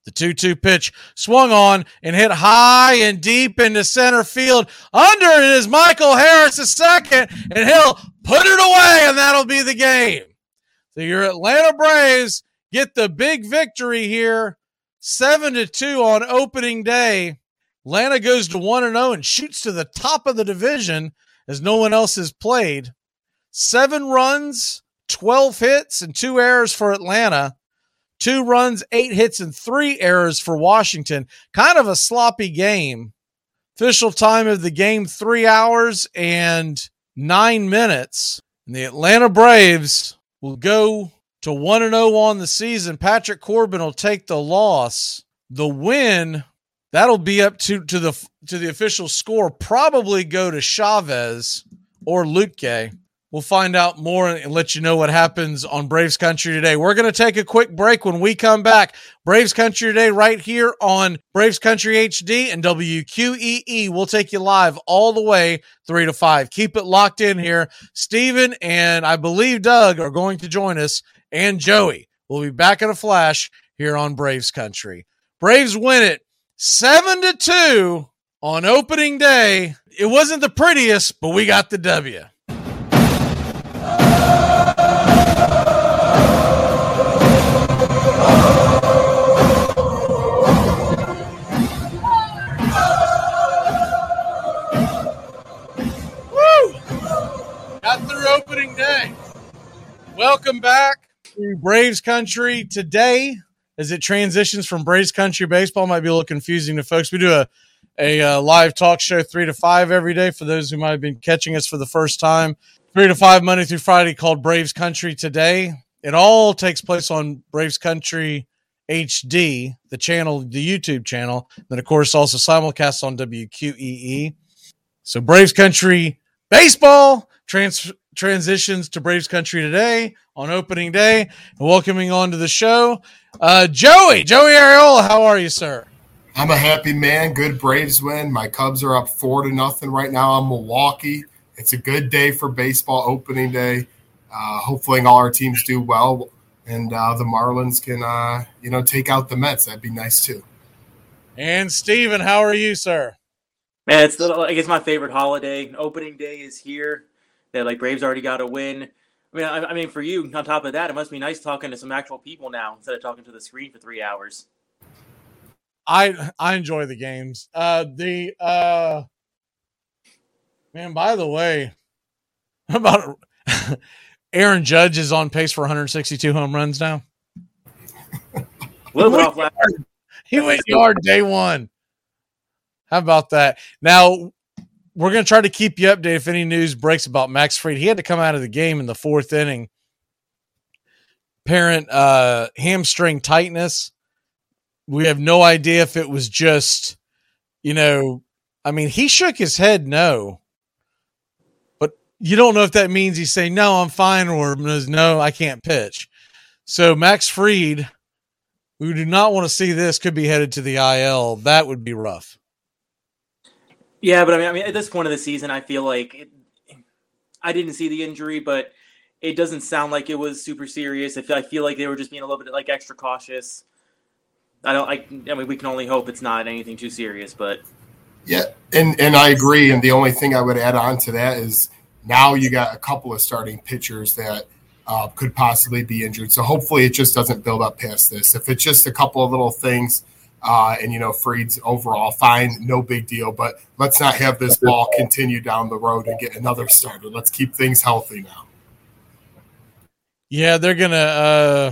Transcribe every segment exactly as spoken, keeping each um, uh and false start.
The two two pitch swung on and hit high and deep into center field. Under it is Michael Harris, a second, and he'll put it away, and that'll be the game. So your Atlanta Braves get the big victory here, seven to two on opening day. Atlanta goes to one and oh and shoots to the top of the division as no one else has played. Seven runs, twelve hits, and two errors for Atlanta. Two runs, eight hits, and three errors for Washington. Kind of a sloppy game. Official time of the game, three hours and nine minutes. And the Atlanta Braves will go to one and oh on the season. Patrick Corbin will take the loss. The win, that'll be up to, to the to the official score, probably go to Chavez or Lutke. We'll find out more and let you know what happens on Braves Country today. We're going to take a quick break. When we come back, Braves Country today right here on Braves Country H D and W Q E E. We'll take you live all the way three to five. Keep it locked in here. Steven and I believe Doug are going to join us, and Joey. We'll be back in a flash here on Braves Country. Braves win it seven to two on opening day. It wasn't the prettiest, but we got the W. Got through opening day. Welcome back to Braves Country today. As it transitions from Braves Country baseball, might be a little confusing to folks. We do a, a, uh live talk show three to five every day for those who might have been catching us for the first time. Three to five Monday through Friday called Braves Country Today. It all takes place on Braves Country H D, the channel, the YouTube channel. Then, of course, also simulcast on W Q E E. So Braves Country baseball trans- transitions to Braves Country Today on opening day. And welcoming on to the show, uh, Joey. Joey Ariola, how are you, sir? I'm a happy man. Good Braves win. My Cubs are up four to nothing right now on Milwaukee. It's a good day for baseball opening day. Uh, hopefully all our teams do well, and uh, the Marlins can, uh, you know, take out the Mets. That'd be nice too. And Steven, how are you, sir? Man, it's the, I guess my favorite holiday. Opening day is here. That like Braves already got a win. I mean, I, I mean, for you, on top of that, it must be nice talking to some actual people now instead of talking to the screen for three hours. I I enjoy the games. Uh, the uh, man. By the way, how about Aaron Judge is on pace for one hundred sixty-two home runs now. A little bit off last. He went yard day one. How about that? Now we're going to try to keep you updated if any news breaks about Max Fried. He had to come out of the game in the fourth inning. Apparent uh, hamstring tightness. We have no idea if it was just, you know, I mean, he shook his head no. But you don't know if that means he's saying, no, I'm fine, or no, I can't pitch. So Max Fried, we do not want to see this, could be headed to the I L. That would be rough. Yeah, but I mean, I mean, at this point of the season, I feel like it, I didn't see the injury, but it doesn't sound like it was super serious. I feel, I feel like they were just being a little bit like extra cautious. I don't. I, I mean, we can only hope it's not anything too serious, but yeah, and and I agree. And the only thing I would add on to that is now you got a couple of starting pitchers that uh, could possibly be injured. So hopefully it just doesn't build up past this. If it's just a couple of little things. Uh, and, you know, Fried's overall fine, no big deal. But let's not have this ball continue down the road and get another starter. Let's keep things healthy now. Yeah, they're going to uh...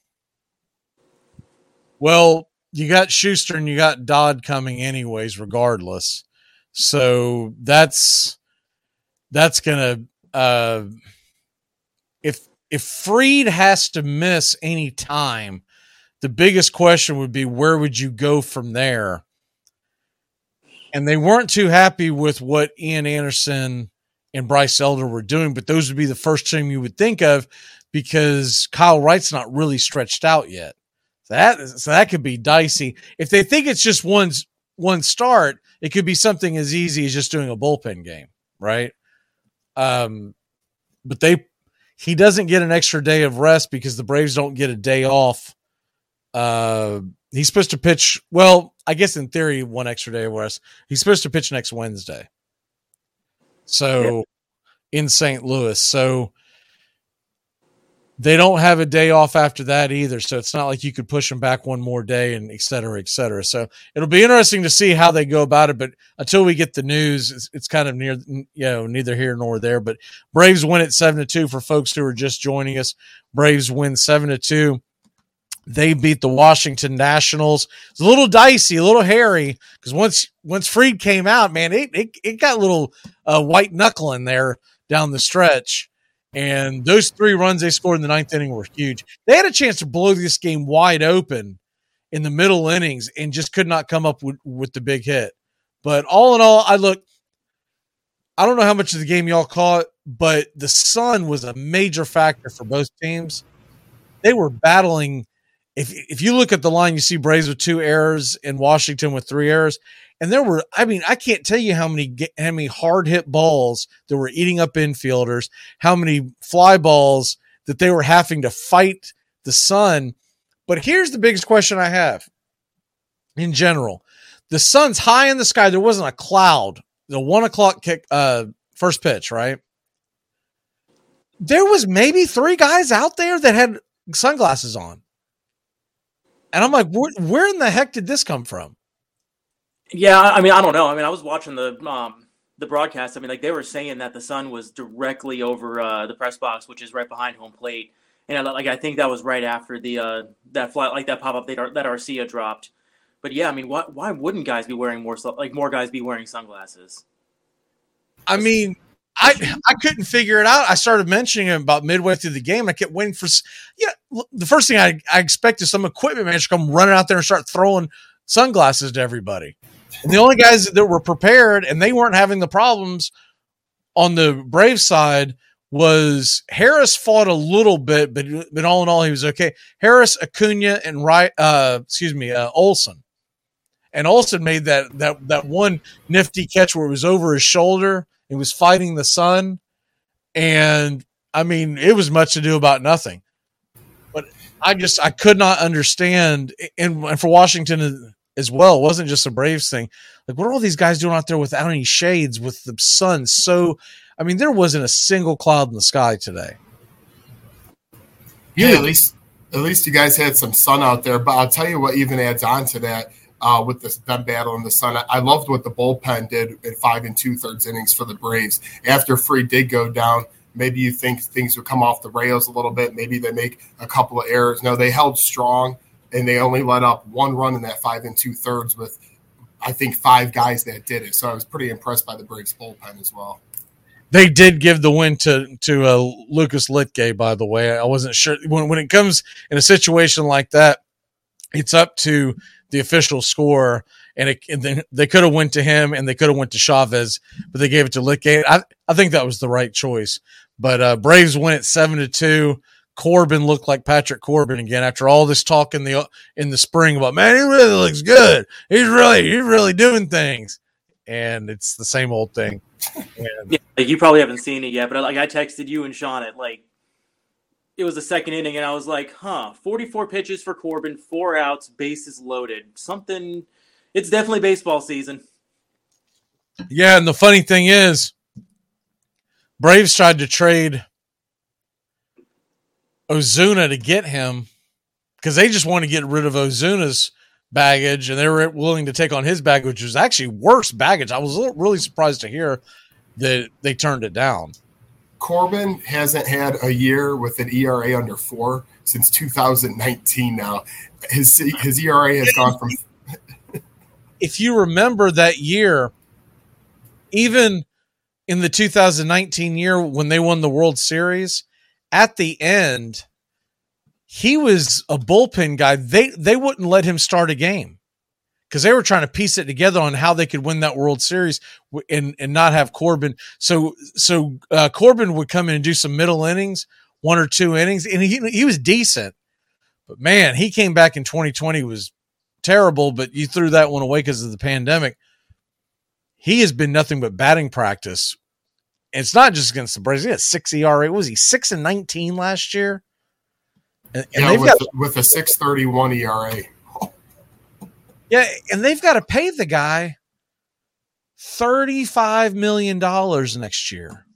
– well, you got Schuster and you got Dodd coming anyways regardless. So that's that's going to uh, – if if Fried has to miss any time, the biggest question would be, where would you go from there? And they weren't too happy with what Ian Anderson and Bryce Elder were doing, but those would be the first team you would think of because Kyle Wright's not really stretched out yet. So that, so that could be dicey. If they think it's just one, one start, it could be something as easy as just doing a bullpen game, right? Um, but they he doesn't get an extra day of rest because the Braves don't get a day off Uh, he's supposed to pitch. Well, I guess in theory, one extra day of rest. He's supposed to pitch next Wednesday. So yeah. in Saint Louis. So they don't have a day off after that either. So it's not like you could push them back one more day and et cetera, et cetera. So it'll be interesting to see how they go about it. But until we get the news, it's, it's kind of near, you know, neither here nor there. But Braves win at seven to two for folks who are just joining us. Braves win seven to two. They beat the Washington Nationals. It's a little dicey, a little hairy, because once once Fried came out, man, it it, it got a little uh, white knuckling there down the stretch. And those three runs they scored in the ninth inning were huge. They had a chance to blow this game wide open in the middle innings and just could not come up with, with the big hit. But all in all, I look, I don't know how much of the game y'all caught, but the sun was a major factor for both teams. They were battling. If if you look at the line, you see Braves with two errors and Washington with three errors. And there were, I mean, I can't tell you how many how many hard hit balls that were eating up infielders, how many fly balls that they were having to fight the sun. But here's the biggest question I have in general. The sun's high in the sky. There wasn't a cloud. The one o'clock kick, uh, first pitch, right? There was maybe three guys out there that had sunglasses on. And I'm like, where, where in the heck did this come from? Yeah, I mean, I don't know. I mean, I was watching the um, the broadcast. I mean, like they were saying that the sun was directly over uh, the press box, which is right behind home plate, and I, like I think that was right after the uh, that flat like that pop up that that Arcia dropped. But yeah, I mean, why why wouldn't guys be wearing more like more guys be wearing sunglasses? I mean, I I couldn't figure it out. I started mentioning it about midway through the game. I kept waiting for yeah. You know, the first thing I I expected some equipment manager to come running out there and start throwing sunglasses to everybody. And the only guys that were prepared and they weren't having the problems on the Braves side was Harris fought a little bit, but, but all in all, he was okay. Harris, Acuna, and right, uh, excuse me, uh, Olsen. And Olsen made that, that, that one nifty catch where it was over his shoulder. It was fighting the sun. And I mean, it was much ado about nothing, but I just, I could not understand. And, and for Washington as well, it wasn't just a Braves thing. Like, what are all these guys doing out there without any shades with the sun? So, I mean, there wasn't a single cloud in the sky today. Yeah, at least at least you guys had some sun out there. But I'll tell you what even adds on to that uh, with this them battle in the sun. I, I loved what the bullpen did in five and two thirds innings for the Braves. After Fried did go down, maybe you think things would come off the rails a little bit. Maybe they make a couple of errors. No, they held strong. And they only let up one run in that five and two thirds with, I think, five guys that did it. So I was pretty impressed by the Braves bullpen as well. They did give the win to to uh, Lucas Litke, by the way. I wasn't sure when when it comes in a situation like that, it's up to the official score, and, it, and then they could have went to him and they could have went to Chavez, but they gave it to Litke. I I think that was the right choice. But uh, Braves win at seven to two. Corbin looked like Patrick Corbin again after all this talk in the in the spring about, man, he really looks good. He's really he's really doing things, and it's the same old thing. And, yeah, like you probably haven't seen it yet, but like I texted you and Sean at like it was the second inning, and I was like, huh, forty-four pitches for Corbin, four outs, bases loaded. Something. It's definitely baseball season. Yeah, and the funny thing is, Braves tried to trade Ozuna to get him because they just want to get rid of Ozuna's baggage, and they were willing to take on his baggage, which was actually worse baggage. I was really surprised to hear that they turned it down. Corbin hasn't had a year with an E R A under four since two thousand nineteen now. His his E R A has gone from – If you remember that year, even in the two thousand nineteen year when they won the World Series – at the end, he was a bullpen guy. They they wouldn't let him start a game because they were trying to piece it together on how they could win that World Series and, and not have Corbin. So so uh, Corbin would come in and do some middle innings, one or two innings, and he he was decent. But, man, he came back in twenty twenty, was terrible, but you threw that one away because of the pandemic. He has been nothing but batting practice. It's not just against the Braves. He had six E R A. What was he, six and nineteen last year? And, and yeah, they've with, got, the, with a six thirty-one E R A. yeah, and they've got to pay the guy thirty-five million dollars next year.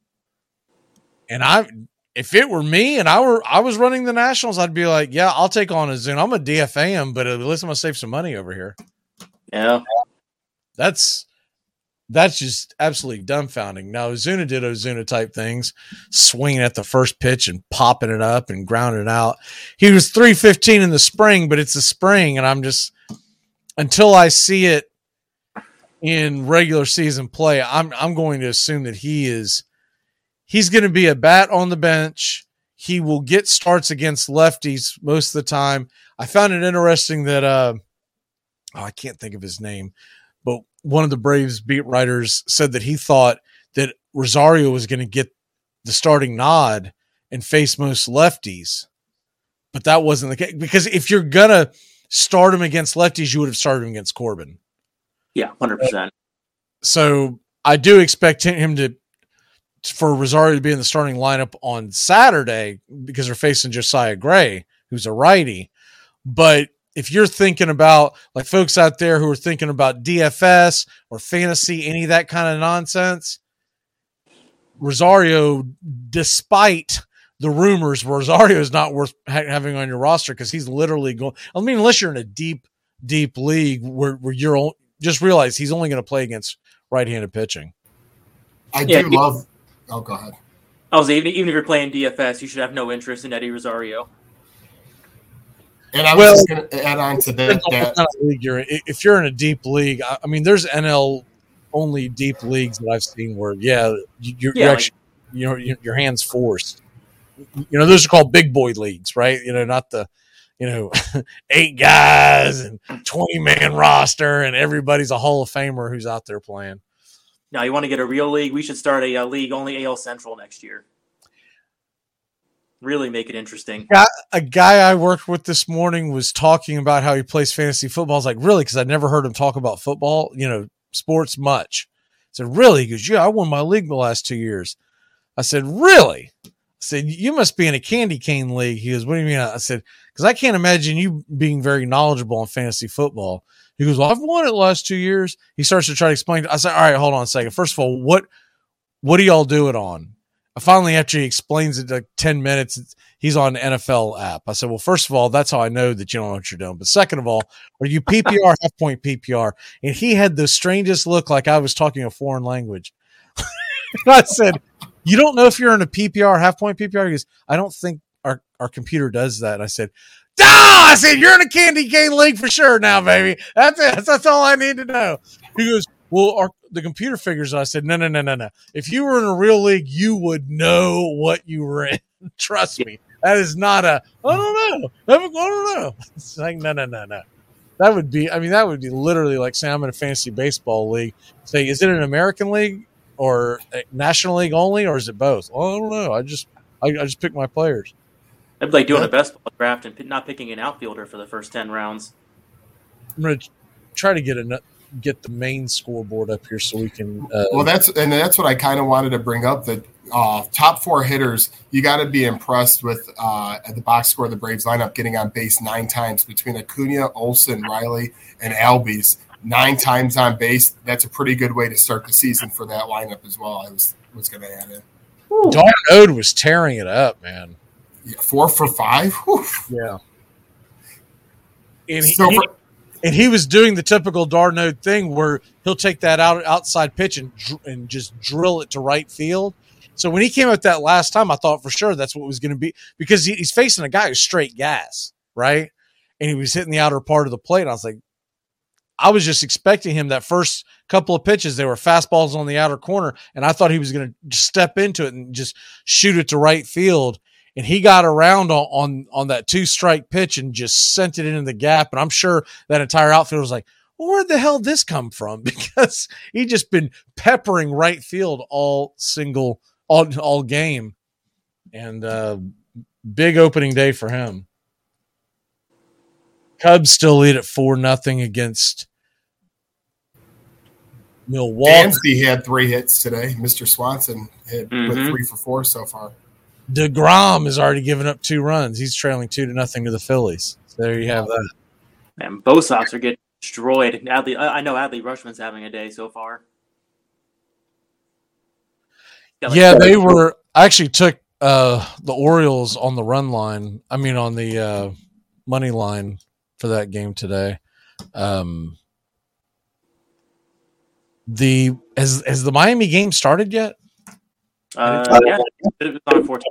And I, if it were me and I were, I was running the Nationals, I'd be like, yeah, I'll take on Ozuna. I'm a D F A him, but at least I'm going to save some money over here. Yeah. That's, that's just absolutely dumbfounding. Now, Ozuna did Ozuna type things, swinging at the first pitch and popping it up and grounding it out. He was three fifteen in the spring, but it's the spring. And I'm just, until I see it in regular season play, I'm, I'm going to assume that he is, he's going to be a bat on the bench. He will get starts against lefties most of the time. I found it interesting that, uh, oh, I can't think of his name, but one of the Braves beat writers said that he thought that Rosario was going to get the starting nod and face most lefties, but that wasn't the case, because if you're going to start him against lefties, you would have started him against Corbin. Yeah, one hundred percent. So I do expect him to, for Rosario to be in the starting lineup on Saturday, because they're facing Josiah Gray, who's a righty. But if you're thinking about, like, folks out there who are thinking about D F S or fantasy, any of that kind of nonsense, Rosario, despite the rumors, Rosario is not worth ha- having on your roster, because he's literally going, I mean, unless you're in a deep, deep league where, where you're all, just realize he's only going to play against right-handed pitching. I Yeah, do he- love – oh, go ahead. I was even even if you're playing D F S, you should have no interest in Eddie Rosario. And I was Well, just going to add on to that. that league you're in. If you're in a deep league, I I mean, there's N L only deep leagues that I've seen where, yeah, you're, Yeah, you're like- actually, you know, your, your hands forced. You know, those are called big boy leagues, right? You know, not the, you know, eight guys and twenty man roster and everybody's a Hall of Famer who's out there playing. Now, you want to get a real league? We should start a, a league only A L Central next year. Really make it interesting. Yeah, a guy I worked with this morning was talking about how he plays fantasy football. I was like, really? Because I'd never heard him talk about football, you know, sports much. I said, really? He goes, yeah, I won my league the last two years. I said, really? I said, you must be in a candy cane league. He goes, what do you mean? I said, because I can't imagine you being very knowledgeable on fantasy football. He goes, well, I've won it the last two years. He starts to try to explain. I said, all right, hold on a second. First of all, what what do y'all do it on? I finally, after he explains it like ten minutes, he's on the N F L app. I said, well, first of all, that's how I know that you don't know what you're doing. But second of all, are you P P R, half point P P R? And he had the strangest look, like I was talking a foreign language. I said, you don't know if you're in a P P R, half point P P R? He goes, I don't think our, our computer does that. And I said, ah! I said, you're in a candy cane league for sure now, baby. That's it. That's, that's all I need to know. He goes, well, our, the computer figures. I said, no, no, no, no, no. If you were in a real league, you would know what you were in. Trust me. That is not a, I don't know. I don't know. It's like, no, no, no, no. That would be, I mean, that would be literally like saying I'm in a fantasy baseball league. Say, is it an American league or a National League only, or is it both? Well, I don't know. I just, I, I just pick my players. I'd be like doing a best ball draft and not picking an outfielder for the first ten rounds. I'm going to try to get a, get the main scoreboard up here so we can. Uh, well, that's and that's what I kind of wanted to bring up. That uh, top four hitters, you got to be impressed with uh, at the box score of the Braves lineup, getting on base nine times between Acuna, Olsen, Riley, and Albies. Nine times on base. That's a pretty good way to start the season for that lineup as well. I was was going to add in. Darn Ode was tearing it up, man. Yeah, four for five. Whew. Yeah. And he, So he- for- and he was doing the typical Darnode thing where he'll take that out outside pitch and dr- and just drill it to right field. So when he came out that last time, I thought for sure that's what it was going to be, because he, he's facing a guy who's straight gas, right? And he was hitting the outer part of the plate. And I was like, I was just expecting him that first couple of pitches, they were fastballs on the outer corner, and I thought he was going to step into it and just shoot it to right field. And he got around on, on, on that two strike pitch and just sent it into the gap. And I'm sure that entire outfield was like, well, where the hell did this come from? Because he just been peppering right field all single, all, all game. And uh, big opening day for him. Cubs still lead at four nothing against Milwaukee. Dansby had three hits today. Mister Swanson hit with Mhm. three for four so far. DeGrom has already given up two runs. He's trailing two to nothing to the Phillies. So there you have that. Man, Bo Sox are getting destroyed. Adley, I know Adley Rushman's having a day so far. Like yeah, they were. I actually took uh, the Orioles on the run line. I mean, on the uh, money line for that game today. Um, the has has the Miami game started yet? Uh, yeah, it was on fourteen.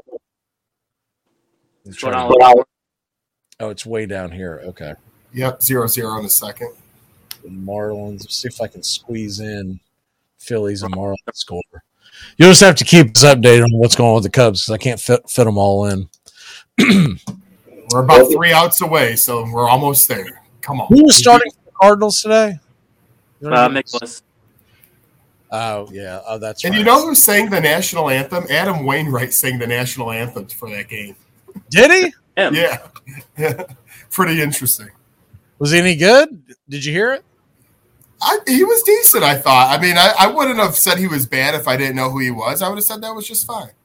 Oh, it's way down here. Okay. Yep, zero zero in the second. The Marlins. Let's see if I can squeeze in Phillies and Marlins score. You'll just have to keep us updated on what's going on with the Cubs because I can't fit, fit them all in. We're about three outs away, so we're almost there. Come on. Who was starting for the Cardinals today? Uh, Nicholas. Oh, yeah. Oh, that's and right. you know who sang the national anthem? Adam Wainwright sang the national anthem for that game. Did he? Yeah. yeah. Pretty interesting. Was he any good? Did you hear it? I, he was decent, I thought. I mean, I, I wouldn't have said he was bad if I didn't know who he was. I would have said that was just fine.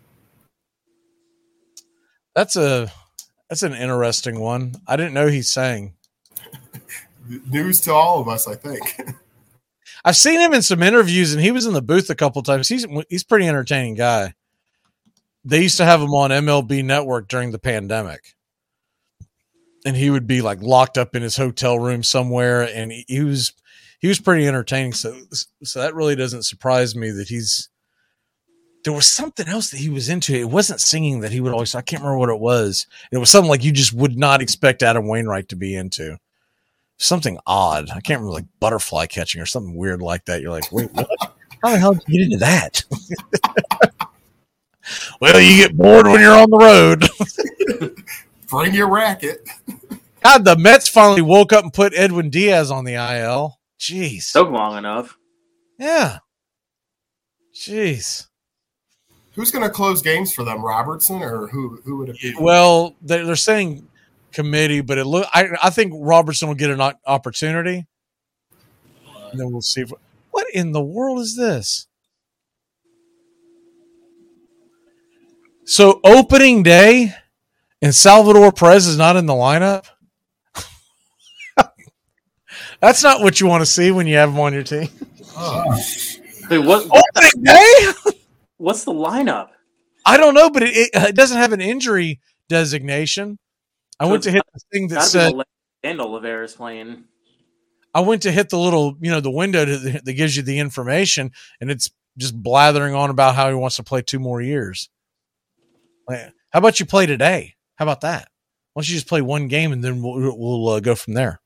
That's a that's an interesting one. I didn't know he sang. News to all of us, I think. I've seen him in some interviews, and he was in the booth a couple times. He's he's a pretty entertaining guy. They used to have him on M L B Network during the pandemic, and he would be like locked up in his hotel room somewhere, and he, he was he was pretty entertaining. So so that really doesn't surprise me that he's. There was something else that he was into. It wasn't singing that he would always. I can't remember what it was. It was something like you just would not expect Adam Wainwright to be into. Something odd. I can't remember, like butterfly catching or something weird like that. You're like, wait, what? How the hell did you get into that? Well, you get bored when you're on the road. Bring your racket. God, the Mets finally woke up and put Edwin Diaz on the I L. Jeez. Took long enough. Yeah. Jeez. Who's going to close games for them, Robertson, or who? Who would it be? Well, they're, they're saying committee, but it look. I, I think Robertson will get an opportunity, and then we'll see. If, what in the world is this? So opening day, and Salvador Perez is not in the lineup. That's not what you want to see when you have him on your team. Oh. Wait, what? Opening day? What's the lineup? I don't know, but it, it, it doesn't have an injury designation. I So went to hit the thing that said and Oliveira is playing. I went to hit the little, you know, the window to, that gives you the information, and it's just blathering on about how he wants to play two more years. Like, how about you play today? How about that? Why don't you just play one game and then we'll, we'll uh, go from there?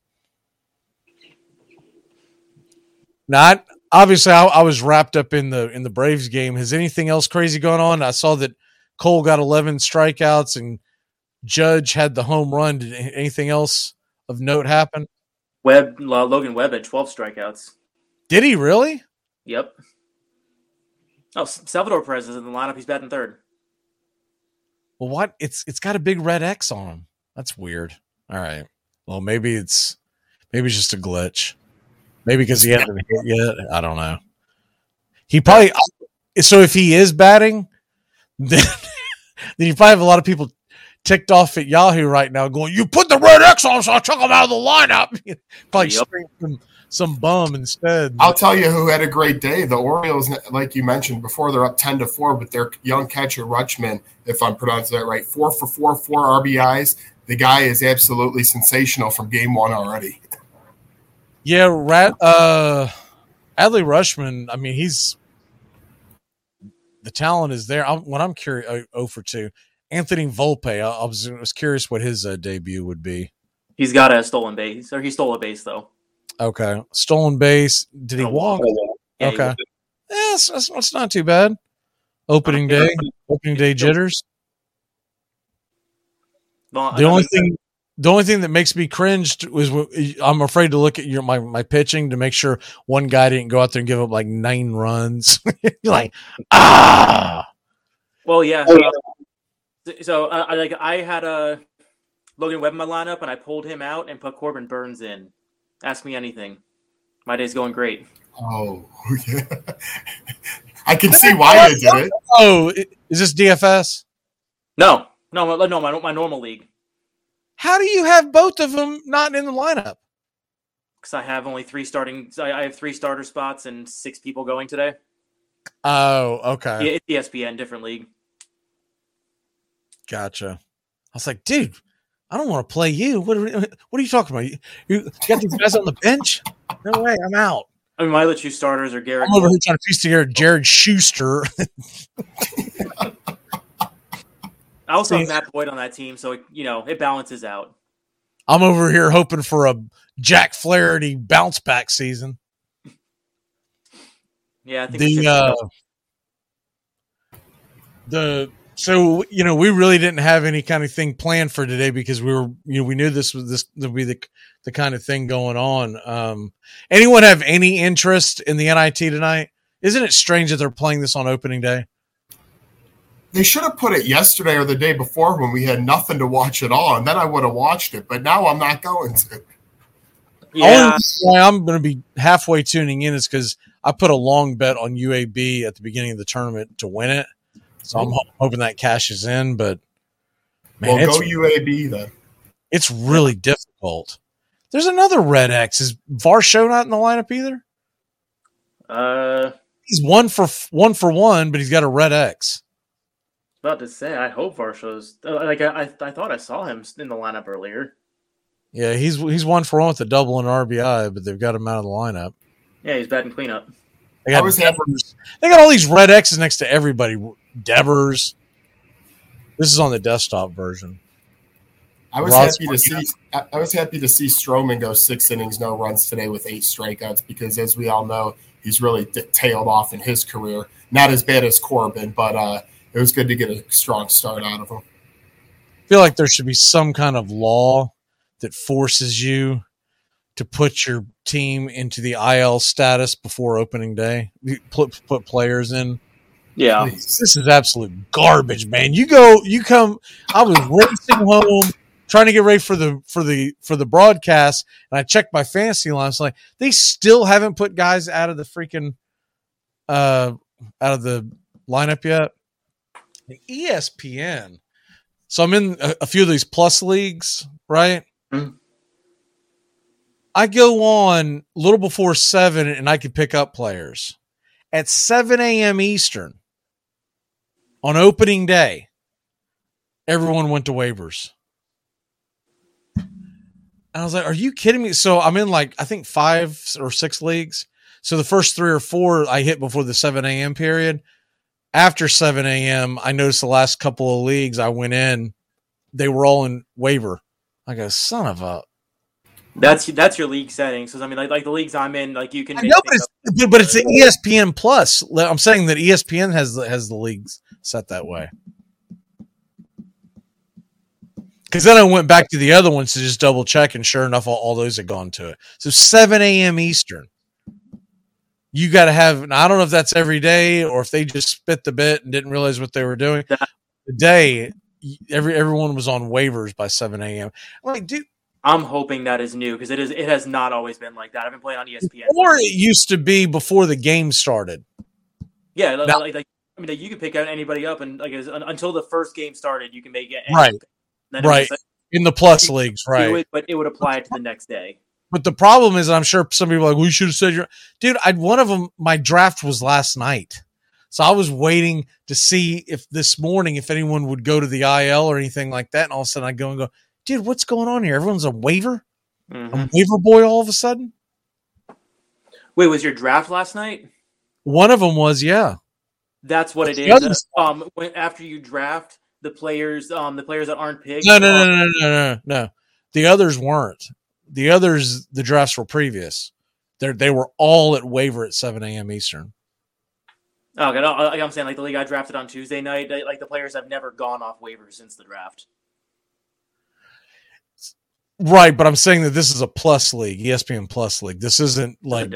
Not obviously. I, I was wrapped up in the in the Braves game. Has anything else crazy going on? I saw that Cole got eleven strikeouts and Judge had the home run. Did anything else of note happen? Webb, uh, Logan Webb had twelve strikeouts. Did he really? Yep. Oh, Salvador Perez is in the lineup. He's batting third. Well, what? It's it's got a big red X on him. That's weird. All right. Well, maybe it's maybe it's just a glitch. Maybe because he hasn't hit yet. I don't know. He probably so if he is batting, then then you probably have a lot of people ticked off at Yahoo right now, going, "You put the red X on, so I took him out of the lineup." Probably Yep. some, some bum instead. I'll tell you who had a great day. The Orioles, like you mentioned before, they're up ten to four, but their young catcher Rutschman, if I'm pronouncing that right, four for four, four R B Is. The guy is absolutely sensational from game one already. Yeah, Rat, uh, Adley Rushman. I mean, he's the talent is there. I'm, when I'm curious, uh, oh for two. Anthony Volpe. I, I, was, I was curious what his uh, debut would be. He's got a stolen base, or he stole a base though. Okay, stolen base. Did he walk? Yeah, Okay, he- yeah, that's, that's, that's not too bad. Opening day, opening day jitters. Well, The only thing, the only thing that makes me cringe was I'm afraid to look at your my my pitching to make sure one guy didn't go out there and give up like nine runs. You're like, ah. Well, yeah. So, so uh, I like I had a Logan Webb in my lineup, and I pulled him out and put Corbin Burns in. Ask me anything. My day's going great. Oh, yeah. I can see why you did it. Oh, is this D F S? No, no, no, no, my my normal league. How do you have both of them not in the lineup? Because I have only three starting. I have three starter spots and six people going today. Oh, okay. Yeah, it's E S P N, different league. Gotcha. I was like, dude, I don't want to play you. What are, what are you talking about? You, you got these guys on the bench? No way, I'm out. I mean, my other two starters are Garrett. I'm over here trying to piece together Jared Schuster. I also have Matt Boyd on that team, so it, you know it balances out. I'm over here hoping for a Jack Flaherty bounce back season. Yeah, I think the uh, the so you know we really didn't have any kind of thing planned for today because we were you know we knew this was this would be the the kind of thing going on. Um, anyone have any interest in the N I T tonight? Isn't it strange that they're playing this on opening day? They should have put it yesterday or the day before when we had nothing to watch at all, and then I would have watched it. But now I'm not going to. Yeah, why I'm going to be halfway tuning in is because I put a long bet on U A B at the beginning of the tournament to win it, so I'm ho- hoping that cashes in. But man, well, it's, go U A B then. It's really difficult. There's another Red X. Is Varsho not in the lineup either? Uh, he's one for one for one, but he's got a Red X. About to say, I hope Varsho's like I, I I thought I saw him in the lineup earlier. Yeah, he's he's one for one with a double and R B I, but they've got him out of the lineup. Yeah, he's batting cleanup. They got, Devers. They got all these red X's next to everybody. Devers. This is on the desktop version. I was Ross happy to see. I was happy to see Stroman go six innings, no runs today with eight strikeouts because, as we all know, he's really tailed off in his career. Not as bad as Corbin, but uh, it was good to get a strong start out of him. I feel like there should be some kind of law that forces you to put your team into the I L status before opening day. Put, put players in. Yeah. This is absolute garbage, man. You go, you come. I was racing home trying to get ready for the for the for the broadcast, and I checked my fantasy line. It's like they still haven't put guys out of the freaking uh out of the lineup yet. E S P N. So I'm in a, a few of these plus leagues, right? Mm-hmm. I go on a little before seven, and I could pick up players at seven a.m. Eastern on opening day. Everyone went to waivers. And I was like, are you kidding me? So I'm in like, I think five or six leagues. So the first three or four I hit before the seven a.m. period. After seven a.m., I noticed the last couple of leagues I went in, they were all in waiver. I go, son of a. That's that's your league settings. So I mean, like like the leagues I'm in, like you can. I make know, but it's, but it's the E S P N Plus. I'm saying that E S P N has the, has the leagues set that way. Because then I went back to the other ones to just double check, and sure enough, all, all those had gone to it. So seven a.m. Eastern. You got to have, and I don't know if that's every day or if they just spit the bit and didn't realize what they were doing. The day, every everyone was on waivers by seven a.m. I'm like, dude. I'm hoping that is new because it is. It has not always been like that. I've been playing on E S P N. Or it used to be before the game started. Yeah, now, like, like I mean, like, you can pick out anybody up, and like until the first game started, you can make it right, right like, in the plus leagues, right? It, but it would apply to the next day. But the problem is, I'm sure some people are like, we should have said your dude. I one of them. My draft was last night, so I was waiting to see if this morning if anyone would go to the I L or anything like that. And all of a sudden, I go and go, dude, what's going on here? Everyone's a waiver, mm-hmm. a waiver boy. All of a sudden, wait, was your draft last night? One of them was, yeah. That's what That's it is. Others- um, when, after you draft the players, um, the players that aren't picked. No, no, no, no, no, no, no. The others weren't. The others, the drafts were previous. They they were all at waiver at seven a.m. Eastern. Oh, okay. No, I'm saying like the league I drafted on Tuesday night, like the players have never gone off waivers since the draft. Right, but I'm saying that this is a plus league, E S P N Plus league. This isn't like.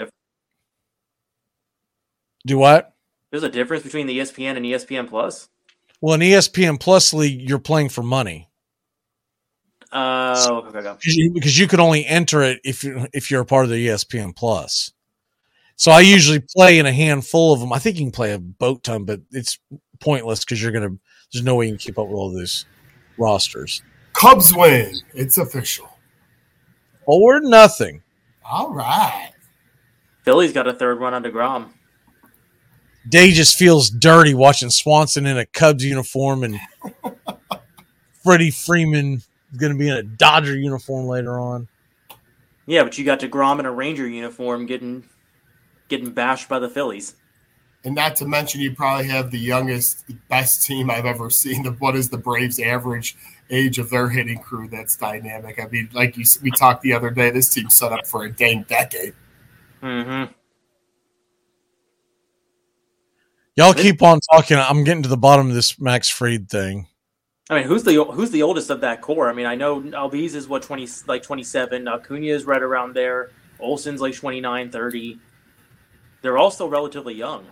Do what? There's a difference between the E S P N and E S P N Plus? Well, in E S P N Plus league, you're playing for money. Oh, uh, so, okay, okay. Because you, because you can only enter it if you if you're a part of the E S P N Plus. So I usually play in a handful of them. I think you can play a boat ton, but it's pointless because you're gonna. There's no way you can keep up with all these rosters. Cubs win. It's official. Four nothing. All right. Philly's got a third run on DeGrom. Day just feels dirty watching Swanson in a Cubs uniform and Freddie Freeman is going to be in a Dodger uniform later on. Yeah, but you got DeGrom in a Ranger uniform getting getting bashed by the Phillies. And not to mention, you probably have the youngest, best team I've ever seen. Of what is the Braves' average age of their hitting crew? That's dynamic. I mean, like you, we talked the other day, this team's set up for a dang decade. Mm-hmm. Y'all keep on talking. I'm getting to the bottom of this Max Fried thing. I mean, who's the who's the oldest of that core? I mean, I know Albiz is what twenty, like twenty-seven. Acuna is right around there. Olsen's like twenty-nine, thirty. They're all still relatively young.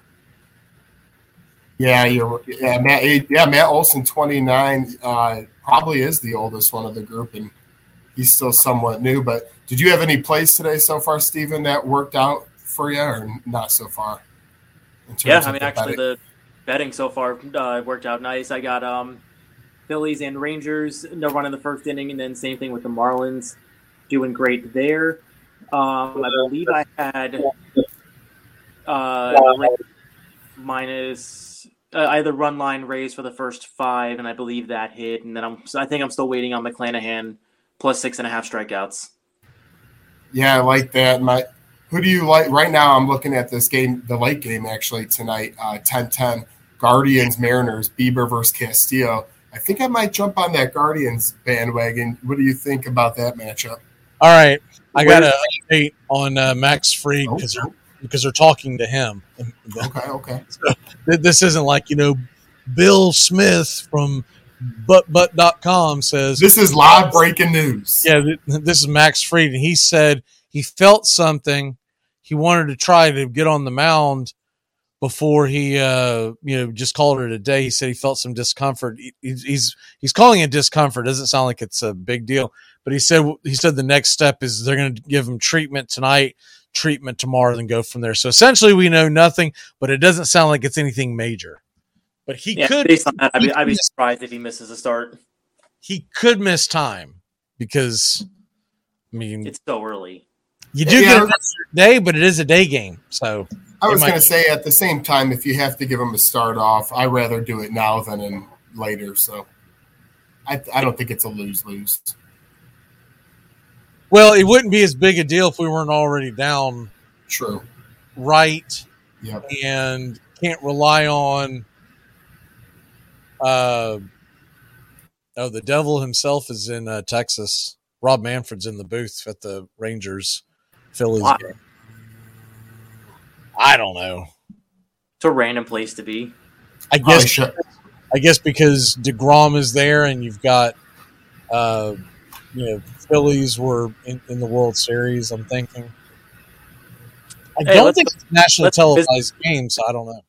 Yeah, you're yeah, Matt. Yeah, Matt Olson, twenty-nine, uh, probably is the oldest one of the group, and he's still somewhat new. But did you have any plays today so far, Steven, that worked out for you, or not so far? Yeah, I mean, actually, betting? the betting so far uh, worked out nice. I got um, Phillies and Rangers no run in the first inning, and then same thing with the Marlins, doing great there. Um, I believe I had uh, minus uh, either run line raised for the first five, and I believe that hit. And then I'm, so I think I'm still waiting on McClanahan plus six and a half strikeouts. Yeah, I like that. My who do you like right now? I'm looking at this game, the late game actually tonight, uh, ten ten Guardians Mariners, Bieber versus Castillo. I think I might jump on that Guardians bandwagon. What do you think about that matchup? All right, I got an update on uh, Max Fried because oh, they're because they're talking to him. Okay, okay. So, this isn't like, you know, Bill Smith from butt butt dot com says this is live breaking news. Yeah, this is Max Fried, and he said he felt something. He wanted to try to get on the mound before he, uh, you know, just called it a day. He said he felt some discomfort. He, he's he's calling it discomfort. It doesn't sound like it's a big deal, but he said he said the next step is they're going to give him treatment tonight, treatment tomorrow, then go from there. So essentially, we know nothing, but it doesn't sound like it's anything major. But he yeah, could. Based on that, I'd be, I'd be surprised if he misses a start. He could miss time because, I mean, it's so early. You do yeah, get an extra day, but it is a day game. So I was going to say at the same time, if you have to give him a start off, I'd rather do it now than in later. So I, I don't think it's a lose-lose. Well, it wouldn't be as big a deal if we weren't already down. True. Right. Yep. And can't rely on. Uh, oh, the devil himself is in uh, Texas. Rob Manfred's in the booth at the Rangers Phillies wow. game. I don't know. It's a random place to be. I guess. I guess because DeGrom is there, and you've got, uh, you know, Phillies were in, in the World Series. I'm thinking. I hey, don't think it's a nationally televised game, so I don't know.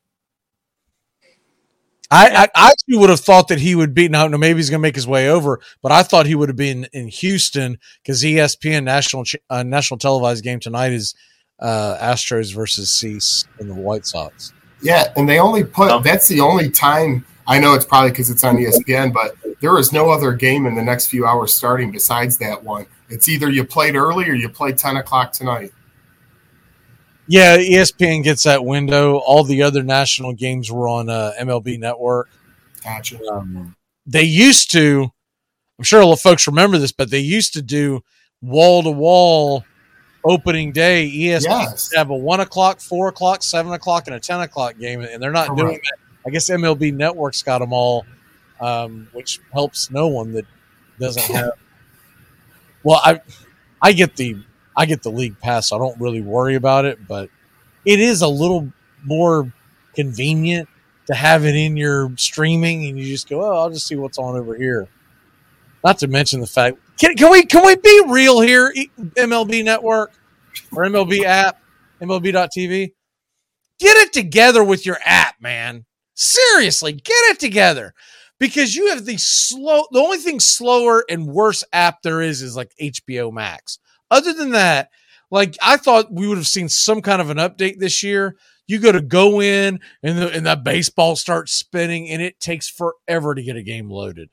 I, I, I actually would have thought that he would be now. No, maybe he's going to make his way over, but I thought he would have been in Houston because E S P N national uh, national televised game tonight is uh, Astros versus Cease and the White Sox. Yeah, and they only put oh. that's the only time. I know it's probably because it's on E S P N, but there is no other game in the next few hours starting besides that one. It's either you played early or you played ten o'clock tonight. Yeah, E S P N gets that window. All the other national games were on uh, M L B Network. Gotcha. Um, they used to, I'm sure a lot of folks remember this, but they used to do wall-to-wall opening day. E S P N yes. have a one o'clock, four o'clock, seven o'clock, and a ten o'clock game, and they're not Correct. doing that. I guess M L B Network's got them all, um, which helps no one that doesn't have. Well, I, I get the. I get the league pass, so I don't really worry about it, but it is a little more convenient to have it in your streaming, and you just go, oh, I'll just see what's on over here. Not to mention the fact, can, can we can we be real here, M L B Network or M L B app, M L B dot T V? Get it together with your app, man. Seriously, get it together. Because you have the slow, the only thing slower and worse app there is is like H B O Max. Other than that, Like, I thought we would have seen some kind of an update this year. You go to go in, and the, and that baseball starts spinning, and it takes forever to get a game loaded.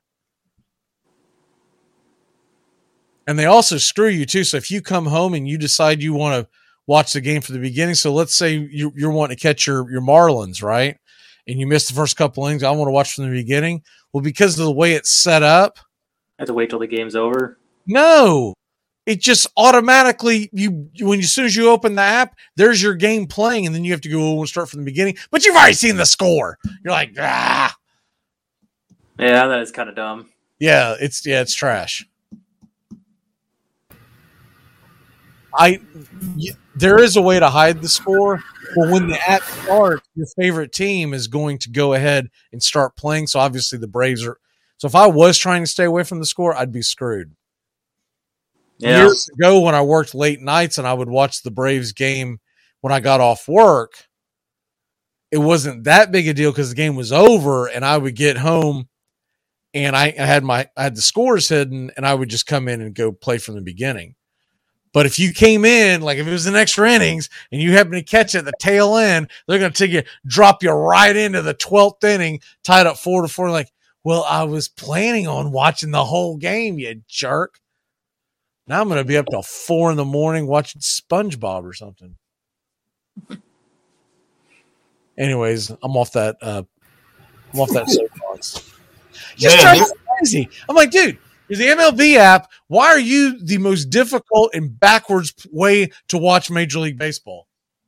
And they also screw you, too. So if you come home and you decide you want to watch the game from the beginning, so let's say you, you're wanting to catch your, your Marlins, right? And you missed the first couple innings, I want to watch from the beginning. Well, because of the way it's set up, I have to wait till the game's over. No, it just automatically, you when you, as soon as you open the app, there's your game playing, and then you have to go and start from the beginning. But you've already seen the score. You're like, ah. Yeah, that is kind of dumb. Yeah, it's yeah, it's trash. I y- there is a way to hide the score, but when the app starts, your favorite team is going to go ahead and start playing. So obviously the Braves are. So if I was trying to stay away from the score, I'd be screwed. Yeah. Years ago, when I worked late nights and I would watch the Braves game when I got off work, it wasn't that big a deal because the game was over, and I would get home and I, I had my I had the scores hidden, and I would just come in and go play from the beginning. But if you came in, like if it was an extra innings and you happen to catch it at the tail end, they're going to take you, drop you right into the twelfth inning, tied up four to four. Like, well, I was planning on watching the whole game, you jerk. Now I'm going to be up till four in the morning watching SpongeBob or something. Anyways, I'm off that. Uh, I'm off that soapbox. Just Yeah, drives this- me crazy. I'm like, dude, there's the M L B app. Why are you the most difficult and backwards way to watch Major League Baseball?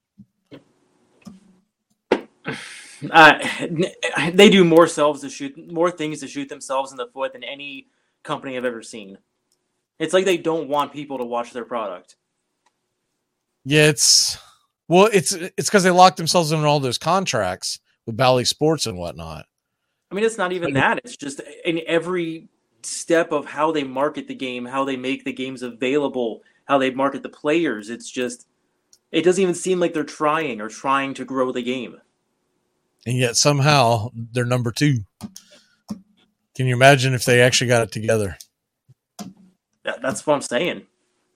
Uh, they do more selves to shoot, more things to shoot themselves in the foot than any company I've ever seen. It's like they don't want people to watch their product. Yeah, it's well, it's it's because they locked themselves in all those contracts with Bally Sports and whatnot. I mean, it's not even that. It's just in every step of how they market the game, how they make the games available, how they market the players. It's just, it doesn't even seem like they're trying or trying to grow the game. And yet somehow they're number two. Can you imagine if they actually got it together? That, that's what I'm saying.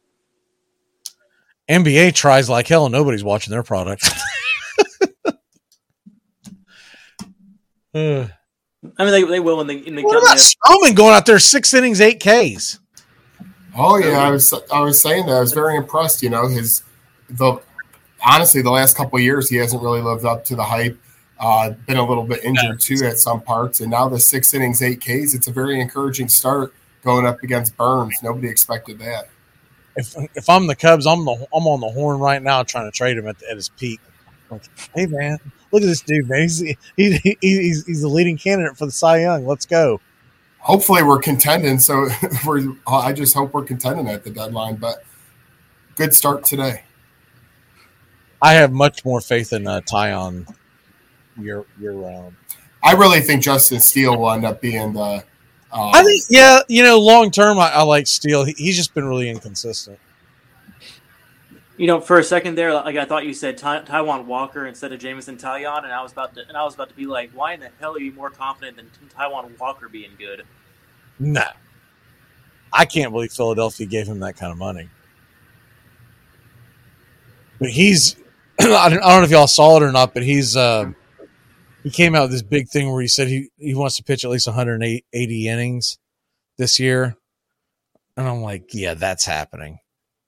N B A tries like hell and nobody's watching their product. uh, I mean, they, they will in the in the. what about Stroman going out there six innings, eight Ks? Oh yeah, I was I was saying that I was very impressed. You know, his the honestly the last couple of years he hasn't really lived up to the hype. Uh, been a little bit injured too at some parts, and now the six innings, eight Ks. It's a very encouraging start going up against Burns. Nobody expected that. If if I'm the Cubs, I'm the I'm on the horn right now trying to trade him at, the, at his peak. Like, hey man, look at this dude, man. He's, he, he, he's he's the leading candidate for the Cy Young. Let's go. Hopefully we're contending. So we're. I just hope we're contending at the deadline. But good start today. I have much more faith in uh, Tyon year year round. I really think Justin Steele will end up being the. Um, I think, yeah, you know, long term, I, I like Steele. He, he's just been really inconsistent. You know, for a second there, like I thought you said Ty- Taiwan Walker instead of Jameson Taillon, and I was about to, and I was about to be like, why in the hell are you more confident than Taiwan Walker being good? No, I can't believe Philadelphia gave him that kind of money. But he's, I don't, I don't know if y'all saw it or not, but he's, uh, he came out with this big thing where he said he, he wants to pitch at least one hundred eighty innings this year. And I'm like, yeah, that's happening.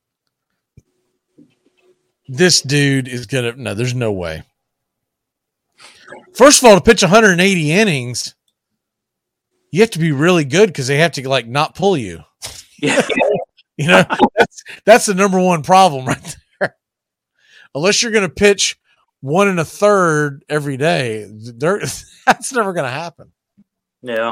This dude is going to, no, there's no way. First of all, to pitch one hundred eighty innings, you have to be really good because they have to like not pull you. Yeah. You know, that's, that's the number one problem right there. Unless you're going to pitch one and a third every day, that's never going to happen. Yeah.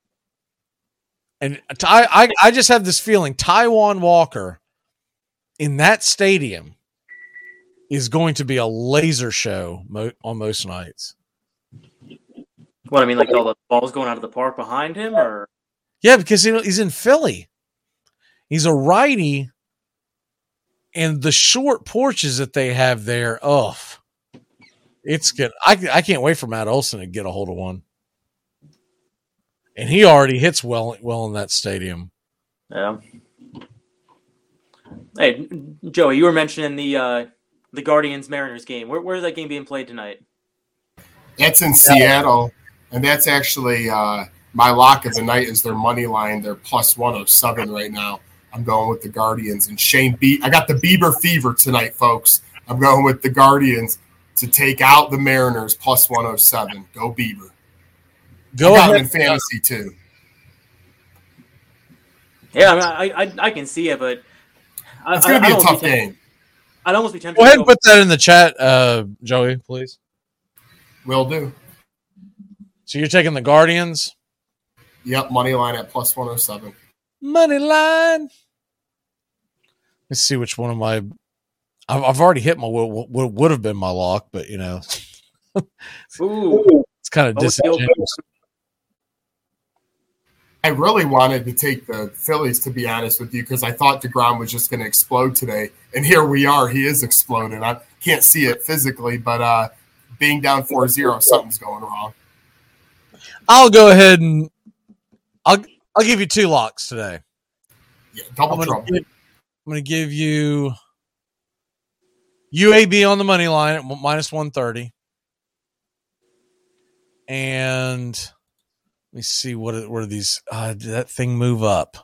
And I, I, I just have this feeling Taiwan Walker in that stadium is going to be a laser show mo- on most nights. What I mean, like all the balls going out of the park behind him, or Yeah, because you know, he's in Philly. He's a righty, and the short porches that they have there, oh, it's good. I, I can't wait for Matt Olson to get a hold of one. And he already hits well well in that stadium. yeah. Hey, Joey, you were mentioning the uh, the Guardians Mariners game. Where where's that game being played tonight? That's in Seattle, and that's actually uh, my lock of the night is their money line. They're plus one oh seven right now. I'm going with the Guardians and Shane Be- I got the Bieber fever tonight, folks. I'm going with the Guardians to take out the Mariners plus one oh seven. Go Bieber. Go I got ahead. it in fantasy too. Yeah, I mean, I, I I can see it, but I, It's going to I, be I'd a tough be tempted- game. I'd almost be tempted. Go to ahead and put that in the chat, uh, Joey, please. Will do. So you're taking the Guardians? Yep, money line at plus one oh seven. Money line. Let's see which one of my. I've, I've already hit my what, what would have been my lock, but you know, Ooh, it's kind of Oh, disingenuous. I really wanted to take the Phillies, to be honest with you, because I thought DeGrom was just going to explode today. And here we are. He is exploding. I can't see it physically, but uh, being down four zero, something's going wrong. I'll go ahead and I'll I'll give you two locks today. Yeah, I'm double gonna, trouble. give, I'm gonna give you U A B on the money line at minus one thirty, and let me see what are, what are these. Uh, did that thing move up?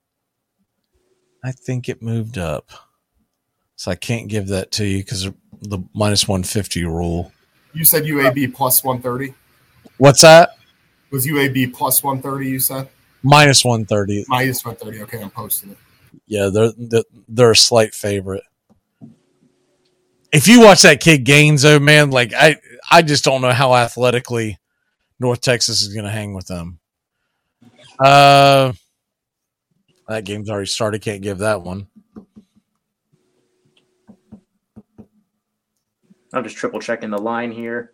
I think it moved up, so I can't give that to you because the minus one fifty rule. You said U A B plus one thirty? What's that? Was U A B plus one thirty, you said? Minus one thirty. Minus one thirty. Okay, I'm posting it. Yeah, they're they're, they're a slight favorite. If you watch that kid Gaines, though, man, like I, I just don't know how athletically North Texas is going to hang with them. Uh, that game's already started. Can't give that one. I'm just triple checking the line here.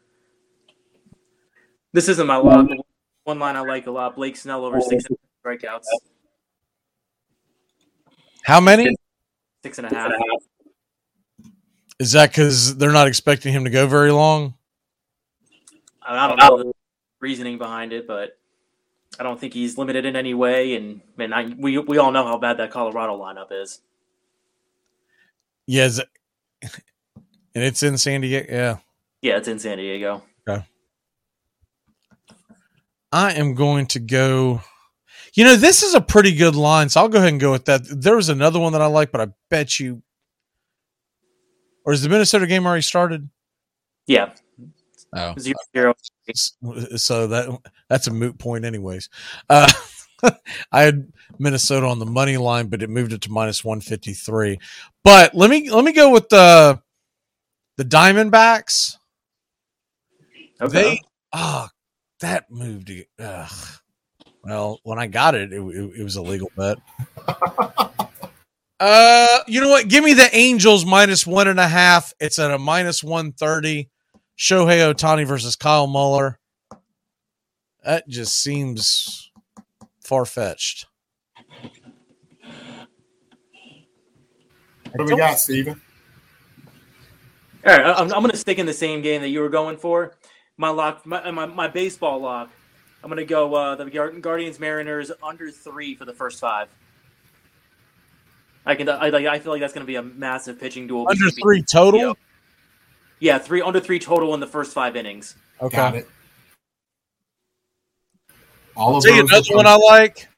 This isn't my lock. One line I like a lot: Blake Snell over six and a half strikeouts. How many? Six and a half. Is that because they're not expecting him to go very long? I don't know the reasoning behind it, but I don't think he's limited in any way. And man, I, we we all know how bad that Colorado lineup is. Yes, and it's in San Diego. Yeah, Yeah, it's in San Diego. okay. I am going to go. You know, this is a pretty good line, so I'll go ahead and go with that. There was another one that I like, but I bet you. Or is the Minnesota game already started? Yeah. Oh, Zero, zero. so that that's a moot point, anyways. Uh, I had Minnesota on the money line, but it moved it to minus one fifty three. But let me let me go with the the Diamondbacks. Okay. They ah, oh, that moved. Ugh. Well, when I got it, it, it, it was a legal bet. Uh, you know what? Give me the Angels minus one and a half. It's at a minus one thirty. Shohei Ohtani versus Kyle Muller. That just seems far fetched. What do we got, Steven? All right, I'm, I'm going to stick in the same game that you were going for. My lock, my my, my baseball lock. I'm going to go uh, the Guardians Mariners under three for the first five. I can. I like. I feel like that's going to be a massive pitching duel. Under three total. Yeah. yeah, three under three total in the first five innings. Okay. Got it. All I'll of tell you those another one I like.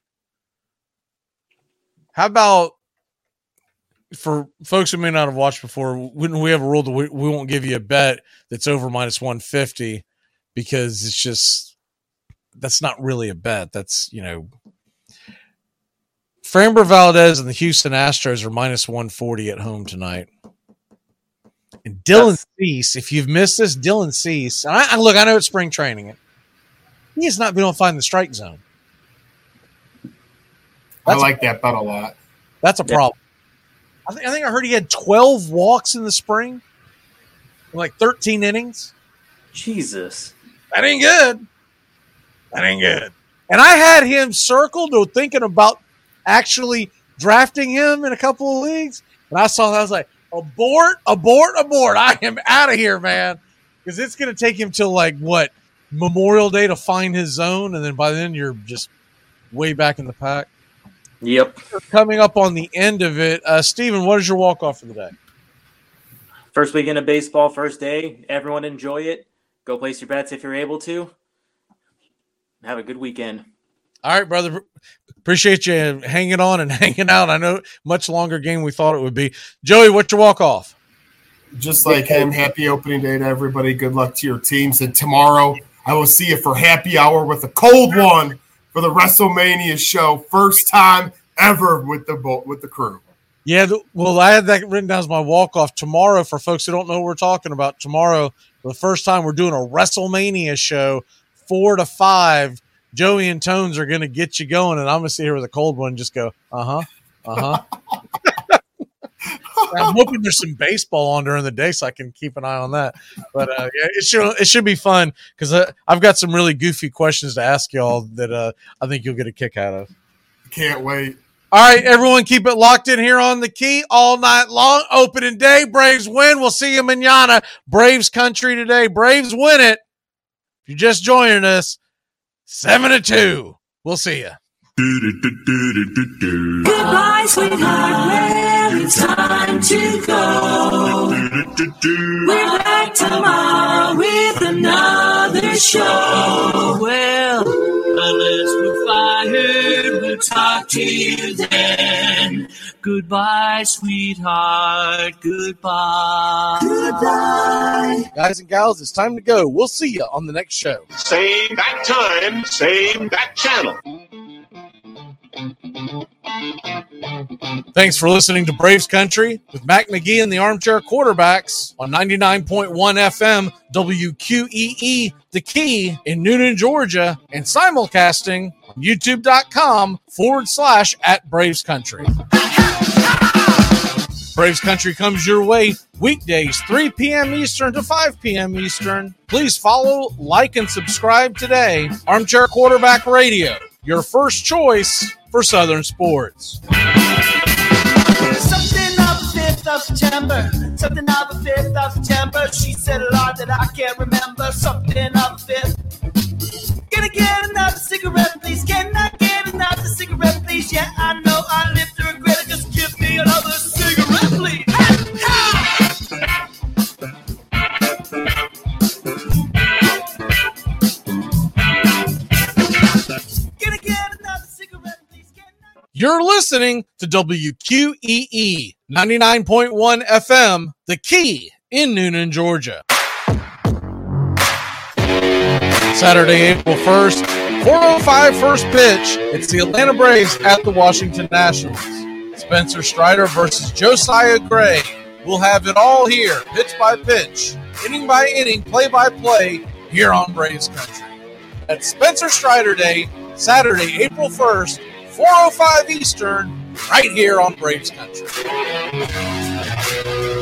How about for folks who may not have watched before? When we have a rule that we, we won't give you a bet that's over minus one fifty because it's just that's not really a bet. That's you know. Framber Valdez and the Houston Astros are minus one forty at home tonight. And Dylan That's... Cease, if you've missed this, Dylan Cease, and I, I look, I know it's spring training. He has not been able to find the strike zone. That's I like that bet a lot. That's a problem. I think I think I heard he had twelve walks in the spring, in like thirteen innings. Jesus, that ain't good. That ain't good. And I had him circled or thinking about actually drafting him in a couple of leagues. And I saw that. I was like, abort, abort, abort. I am out of here, man. Because it's going to take him till like, what, Memorial Day to find his zone. And then by then you're just way back in the pack. Yep. Coming up on the end of it, uh, Steven, what is your walk-off for the day? First weekend of baseball, first day. Everyone enjoy it. Go place your bets if you're able to. Have a good weekend. All right, brother. Appreciate you hanging on and hanging out. I know much longer game we thought it would be. Joey, what's your walk-off? Just like him, happy opening day to everybody. Good luck to your teams. And tomorrow I will see you for happy hour with a cold one for the WrestleMania show. First time ever with the with the crew. Yeah, well, I had that written down as my walk-off. Tomorrow, for folks who don't know what we're talking about, tomorrow, for the first time, we're doing a WrestleMania show, four to five. Joey and Tones are going to get you going, and I'm going to sit here with a cold one and just go, uh-huh, uh-huh. I'm hoping there's some baseball on during the day so I can keep an eye on that. But uh, yeah, it should it should be fun because uh, I've got some really goofy questions to ask y'all that uh, I think you'll get a kick out of. Can't wait. All right, everyone, keep it locked in here on The Key all night long. Opening day, Braves win. We'll see you mañana. Braves country today. Braves win it. If you're just joining us, seven to two. We'll see you. Goodbye, sweetheart. Well, it's time to go. We're back tomorrow with another show. Well, unless we're fired, we'll talk to you then. Goodbye, sweetheart. Goodbye. Goodbye. Guys and gals, it's time to go. We'll see you on the next show. Same bat time, same bat channel. Thanks for listening to Braves Country with Mac McGee and the Armchair Quarterbacks on ninety-nine point one F M W Q E E, The Key in Noonan, Georgia, and simulcasting on youtube.com forward slash at Braves Country. Braves Country comes your way weekdays, three p.m. Eastern to five p.m. Eastern. Please follow, like, and subscribe today. Armchair Quarterback Radio, your first choice for Southern sports. Something of the fifth of September. Something of the fifth of September. She said a lot that I can't remember. Something of the fifth. Can I get another cigarette, please? Can I get another cigarette, please? Yeah, I know I live to regret it. Just give me another cigarette, please. Can I get another cigarette, please? Can I- You're listening to W Q E E ninety-nine point one F M, The Key in Noonan, Georgia. Saturday, April first, four oh five first pitch. It's the Atlanta Braves at the Washington Nationals. Spencer Strider versus Josiah Gray. We'll have it all here, pitch by pitch, inning by inning, play by play, here on Braves Country. That's Spencer Strider Day, Saturday, April first, four oh five Eastern, right here on Braves Country.